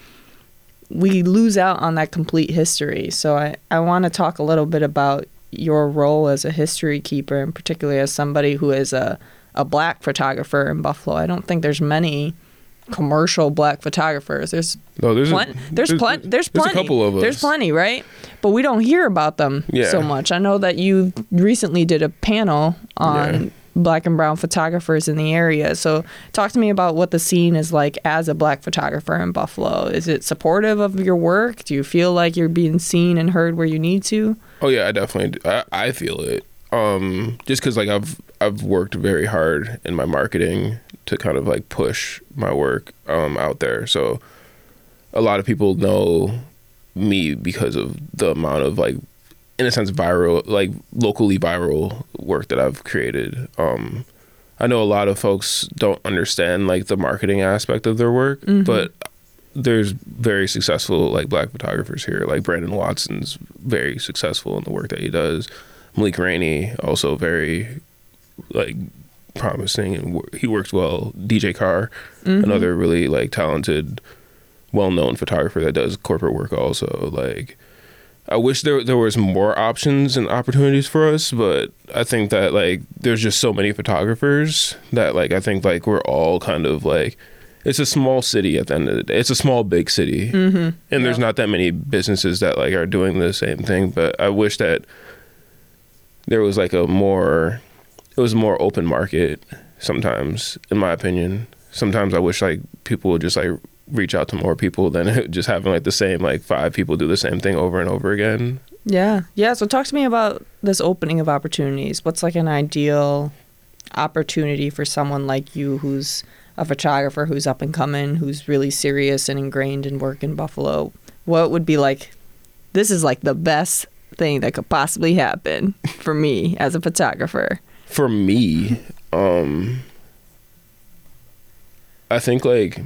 we lose out on that complete history. So I, I want to talk a little bit about your role as a history keeper, and particularly as somebody who is a, a black photographer in Buffalo. I don't think there's many commercial black photographers. There's no, there's plen- a, there's, there's, plen- there's plenty. There's a couple of us. There's plenty, right? But we don't hear about them yeah. so much. I know that you recently did a panel on yeah. black and brown photographers in the area. So talk to me about what the scene is like as a black photographer in Buffalo. Is it supportive of your work? Do you feel like you're being seen and heard where you need to? Oh yeah, I definitely do. I, I feel it. Um, just because like I've I've worked very hard in my marketing to kind of like push my work um, out there. So a lot of people know me because of the amount of like, in a sense, viral, like locally viral work that I've created. Um, I know a lot of folks don't understand like the marketing aspect of their work, mm-hmm. but there's very successful like black photographers here. Like Brandon Watson's very successful in the work that he does. Malik Rainey also very like promising, and he works well. D J Carr, mm-hmm. another really like talented, well-known photographer that does corporate work also. Like I wish there there was more options and opportunities for us, but I think that like there's just so many photographers that like I think like we're all kind of like it's a small city at the end of the day. It's a small, big city. Mm-hmm. And yeah. there's not that many businesses that like are doing the same thing. But I wish that there was like a more, it was a more open market sometimes, in my opinion. Sometimes I wish like people would just like reach out to more people than just having like the same like five people do the same thing over and over again. Yeah. Yeah. So talk to me about this opening of opportunities. What's like an ideal opportunity for someone like you who's a photographer, who's up and coming, who's really serious and ingrained in work in Buffalo? What would be like, this is like the best thing that could possibly happen for me as a photographer? For me, um, I think like,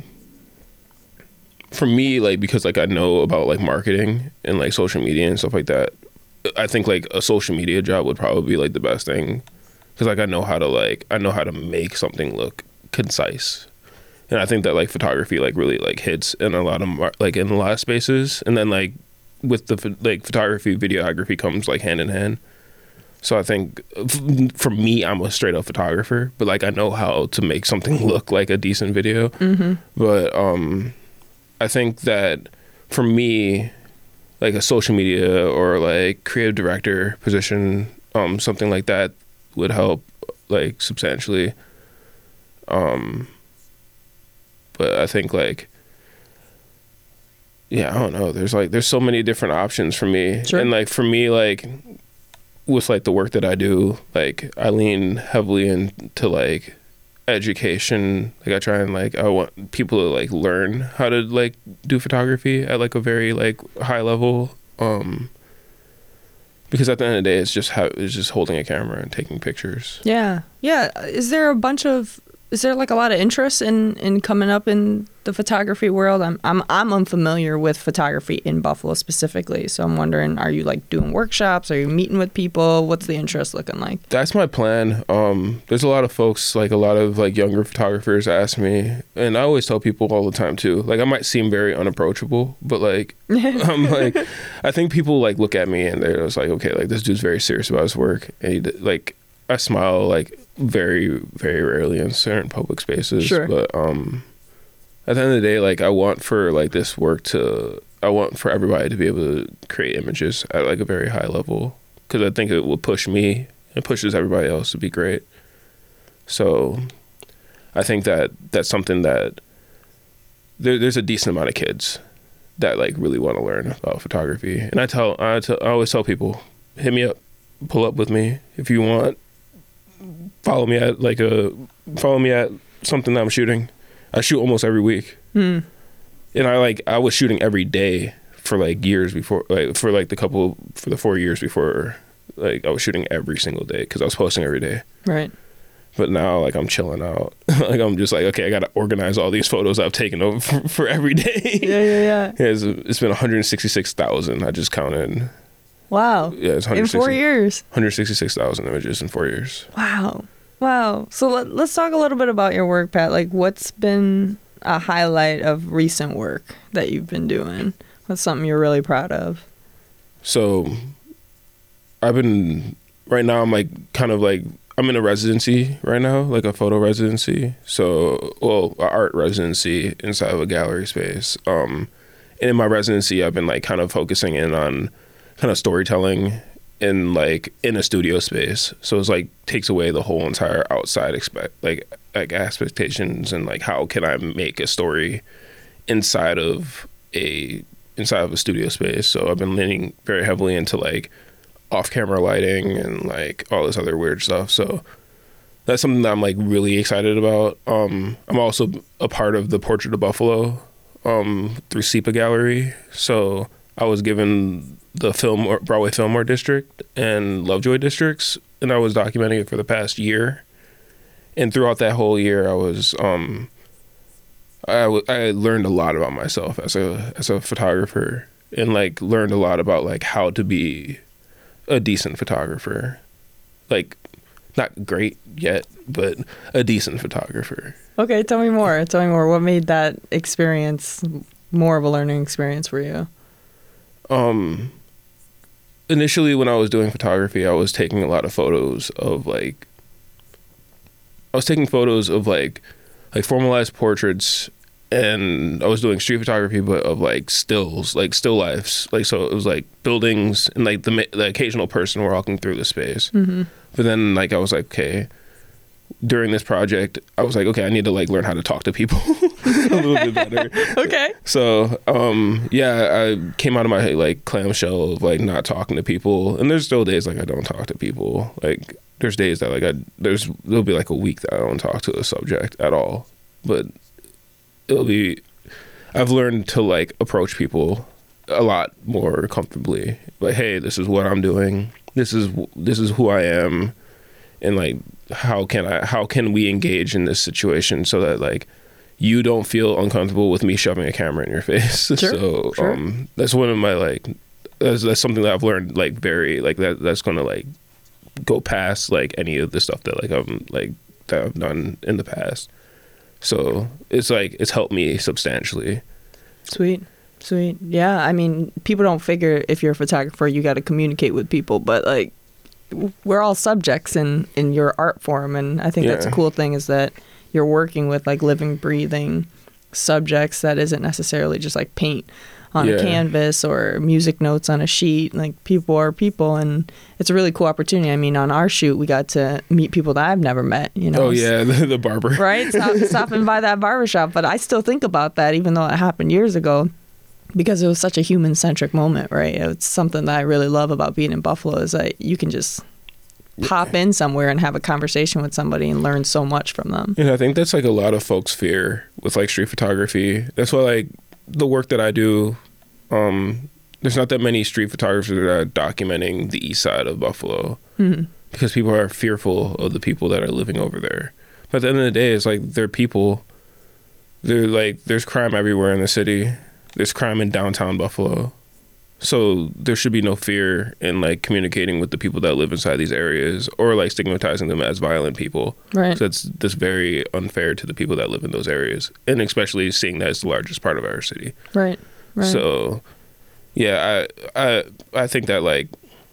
for me, like, because like I know about like marketing and like social media and stuff like that, I think like a social media job would probably be like the best thing. Cause like I know how to like, I know how to make something look concise. And I think that like photography like really like hits in a lot of mar- like in a lot of spaces. And then like with the like photography, videography comes like hand in hand. So I think f- for me, I'm a straight up photographer, but like I know how to make something look like a decent video. Mm-hmm. But um, I think that for me, like a social media or like creative director position, um, something like that would help like substantially. Um, but I think like, yeah, I don't know. There's like, there's so many different options for me. Sure. And like, for me, like with like the work that I do, like I lean heavily into like education. Like I try and like, I want people to like learn how to like do photography at like a very like high level. Um, because at the end of the day, it's just how it's just holding a camera and taking pictures. Yeah. Yeah. Is there a bunch of, is there like a lot of interest in, in coming up in the photography world? I'm I'm I'm unfamiliar with photography in Buffalo specifically, so I'm wondering, are you like doing workshops? Are you meeting with people? What's the interest looking like? That's my plan. Um, there's a lot of folks, like a lot of like younger photographers ask me, and I always tell people all the time too. Like I might seem very unapproachable, but like I'm like, I think people like look at me and they're just like, okay, like this dude's very serious about his work, and he, like I smile like very very rarely in certain public spaces. Sure. But um. At the end of the day, like I want for like this work to, I want for everybody to be able to create images at like a very high level, because I think it will push me and pushes everybody else to be great. So I think that that's something that there, there's a decent amount of kids that like really want to learn about photography. And I tell, I tell, I always tell people, hit me up, pull up with me if you want. Follow me at like a, follow me at something that I'm shooting. I shoot almost every week. Mm. And I like, I was shooting every day for like years before, like for like the couple, for the four years before, like I was shooting every single day because I was posting every day. Right. But now like I'm chilling out. Like I'm just like, okay, I got to organize all these photos I've taken over for, for every day. Yeah, yeah, yeah. Yeah, it's, it's been one hundred sixty-six thousand. I just counted. Wow. Yeah, it's in four years. one hundred sixty-six thousand images in four years. Wow. Wow. So let, let's talk a little bit about your work, Pat. Like, what's been a highlight of recent work that you've been doing? What's something you're really proud of? So I've been, right now I'm like, kind of like, I'm in a residency right now, like a photo residency. So, well, an art residency inside of a gallery space. Um, and in my residency, I've been like kind of focusing in on kind of storytelling in like in a studio space. So it's like takes away the whole entire outside expect like like expectations and like how can I make a story inside of a inside of a studio space. So I've been leaning very heavily into like off camera lighting and like all this other weird stuff. So that's something that I'm like really excited about. Um I'm also a part of the Portrait of Buffalo um through SEPA Gallery. So I was given the film or Broadway Fillmore District and Lovejoy districts, and I was documenting it for the past year. And throughout that whole year, I was um, I, w- I learned a lot about myself as a as a photographer, and like learned a lot about like how to be a decent photographer, like not great yet, but a decent photographer. Okay, tell me more. Tell me more. What made that experience more of a learning experience for you? Um. Initially, when I was doing photography, I was taking a lot of photos of like, I was taking photos of like, like formalized portraits and I was doing street photography, but of like stills, like still lifes. Like, so it was like buildings and like the, the occasional person walking through the space. Mm-hmm. But then like, I was like, okay, during this project, I was like, okay, I need to like learn how to talk to people a little bit better. Okay. So, um, yeah, I came out of my like clamshell of like not talking to people. And there's still days like I don't talk to people. Like there's days that like I, there's, there'll be like a week that I don't talk to a subject at all. But it'll be, I've learned to like approach people a lot more comfortably. Like, hey, this is what I'm doing. This is, this is who I am. And like, how can I, how can we engage in this situation so that like you don't feel uncomfortable with me shoving a camera in your face? Sure, so sure. um, that's one of my like, that's, that's something that I've learned like very, like that, that's going to like go past like any of the stuff that like I'm like, that I've done in the past. So it's like, it's helped me substantially. Sweet. Sweet. Yeah. I mean, people don't figure if you're a photographer, you got to communicate with people, but like we're all subjects in, in your art form. And I think yeah. that's a cool thing is that you're working with like living, breathing subjects that isn't necessarily just like paint on yeah. a canvas or music notes on a sheet. Like people are people, and it's a really cool opportunity. I mean, on our shoot, we got to meet people that I've never met, you know. Oh yeah, the, the barber. Right? Stop, stopping by that barbershop. But I still think about that, even though it happened years ago, because it was such a human-centric moment, right? It's something that I really love about being in Buffalo is that you can just pop in somewhere and have a conversation with somebody and learn so much from them. And I think that's like a lot of folks' fear with like street photography. That's why like the work that I do, um, there's not that many street photographers that are documenting the east side of Buffalo mm-hmm. because people are fearful of the people that are living over there. But at the end of the day, it's like they're people. They're like, there's crime everywhere in the city. There's crime in downtown Buffalo. So there should be no fear in like communicating with the people that live inside these areas or like stigmatizing them as violent people. Right. So that's that's very unfair to the people that live in those areas, and especially seeing that it's the largest part of our city. Right. Right. So yeah, I I I think that like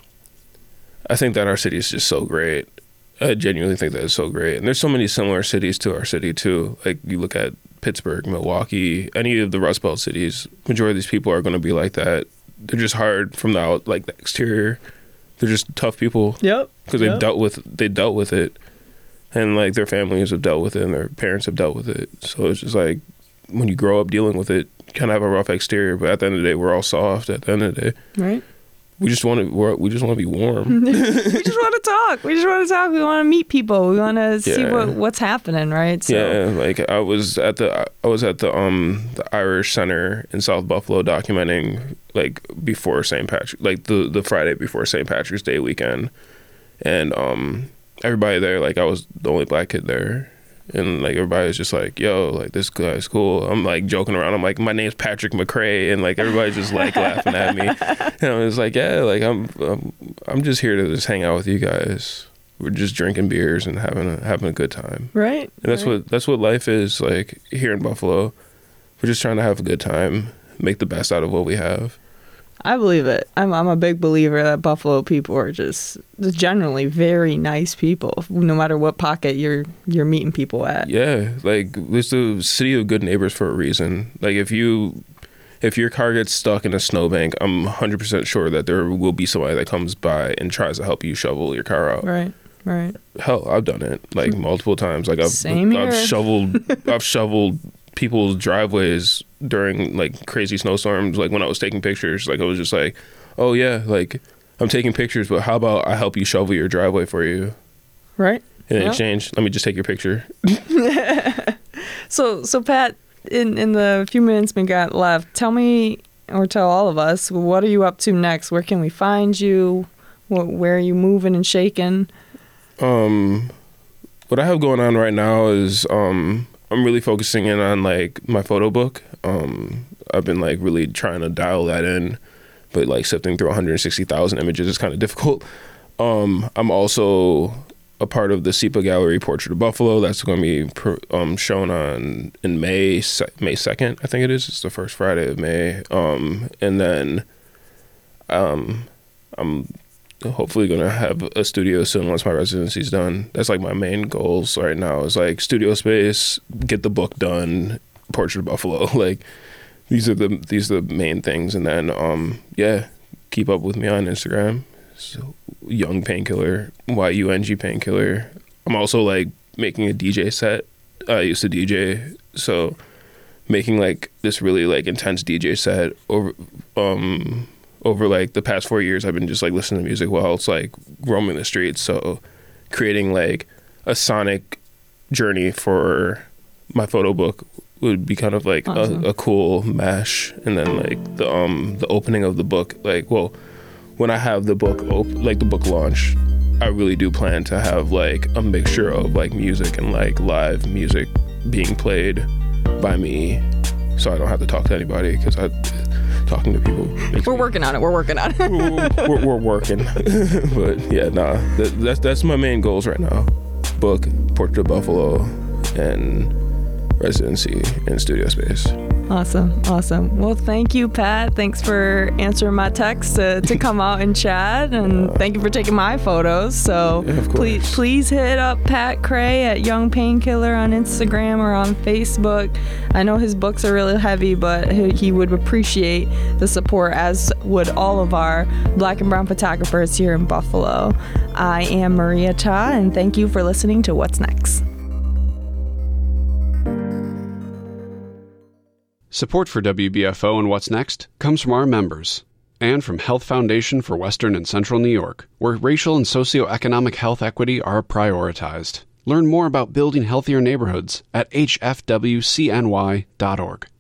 I think that our city is just so great. I genuinely think that it's so great. And there's so many similar cities to our city too. Like you look at Pittsburgh, Milwaukee, any of the Rust Belt cities, majority of these people are going to be like that. They're just hard from the out, like the exterior. They're just tough people. Yep. Because they've yep. dealt with they dealt with it, and like their families have dealt with it, and their parents have dealt with it. So it's just like when you grow up dealing with it, you kind of have a rough exterior, but at the end of the day, we're all soft. At the end of the day, right? We just want to. We're, we just want to be warm. we just want to talk. We just want to talk. We want to meet people. We want to see yeah. what what's happening, right? So. Yeah, like I was at the I was at the um the Irish Center in South Buffalo documenting like before Saint Patrick, like the the Friday before Saint Patrick's Day weekend, and um everybody there, like I was the only black kid there. And like everybody was just like, yo, like this guy's cool. I'm like joking around. I'm like, my name's Patrick McCray, and like everybody's just like laughing at me. And I was like, yeah, like I'm, I'm, I'm just here to just hang out with you guys. We're just drinking beers and having a, having a good time. Right. And that's right. what that's what life is like here in Buffalo. We're just trying to have a good time, make the best out of what we have. I believe it. I'm I'm a big believer that Buffalo people are just, just generally very nice people, no matter what pocket you're you're meeting people at. Yeah, like it's the city of good neighbors for a reason. Like if you if your car gets stuck in a snowbank, I'm one hundred percent sure that there will be somebody that comes by and tries to help you shovel your car out. Right. Right. Hell, I've done it like multiple times. Like I've Same I've here. shoveled I've shoveled people's driveways during like crazy snowstorms. Like when I was taking pictures, like I was just like, oh yeah, like I'm taking pictures, but how about I help you shovel your driveway for you? Right. In yep. exchange, let me just take your picture. so so Pat, in in the few minutes we got left, tell me or tell all of us, what are you up to next? Where can we find you? What, where are you moving and shaking? Um, what I have going on right now is um. I'm really focusing in on like my photo book. Um, I've been like really trying to dial that in, but like sifting through one hundred sixty thousand images is kind of difficult. Um, I'm also a part of the S I P A Gallery Portrait of Buffalo. That's going to be pr- um, shown on in May May second, I think it is. It's the first Friday of May. Um, and then um, I'm hopefully going to have a studio soon once my residency's done. That's like my main goals right now is like studio space, get the book done, Portrait of Buffalo. Like these are the these are the main things. And then um yeah, keep up with me on Instagram. So, Young Painkiller, Y U N G Painkiller. I'm also like making a D J set. I used to D J, so making like this really like intense D J set over um over like the past four years. I've been just like listening to music while it's like roaming the streets. So creating like a sonic journey for my photo book would be kind of like awesome. a, a cool mash. And then like the um the opening of the book, like well when I have the book op- like the book launch, I really do plan to have like a mixture of like music and like live music being played by me, so I don't have to talk to anybody, because I talking to people. We're me, working on it. We're working on it. we're, we're, we're working, but yeah, nah. That, that's that's my main goals right now: book, Portrait of Buffalo, and residency in studio space. Awesome. Awesome. Well, thank you, Pat. Thanks for answering my text to, to come out and chat. And uh, thank you for taking my photos. So yeah, please please hit up Pat Cray at Young Painkiller on Instagram or on Facebook. I know his books are really heavy, but he, he would appreciate the support, as would all of our Black and brown photographers here in Buffalo. I am Maria Ta, and thank you for listening to What's Next. Support for W B F O and What's Next comes from our members and from Health Foundation for Western and Central New York, where racial and socioeconomic health equity are prioritized. Learn more about building healthier neighborhoods at h f w c n y dot org.